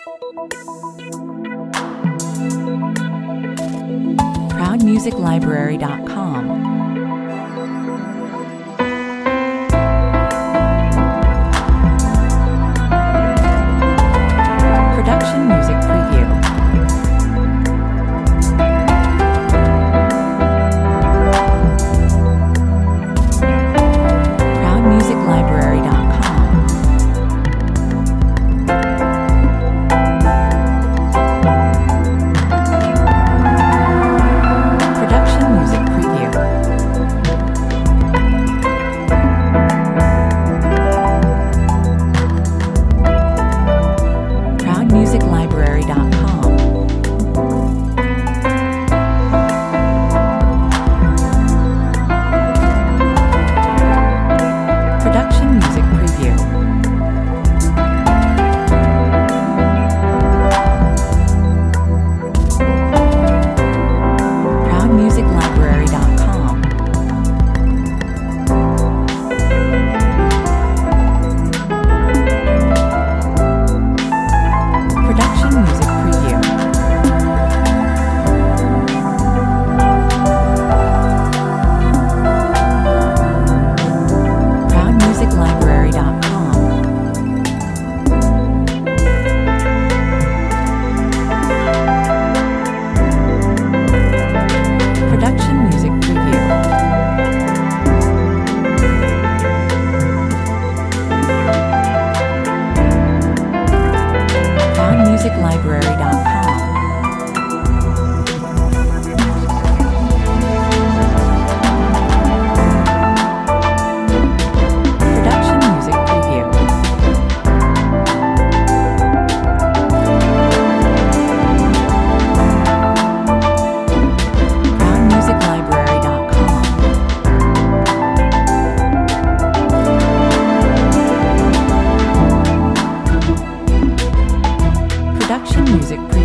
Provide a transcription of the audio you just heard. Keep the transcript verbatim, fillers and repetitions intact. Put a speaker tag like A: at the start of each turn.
A: proud music library dot com. Production music preview. proud music library dot com. Production music preview. proud music library dot com. Production music preview. proud music library dot com. Production music preview. proud music library dot com. Production music preview. proud music library dot com. Production music preview. proud music library dot com. Production music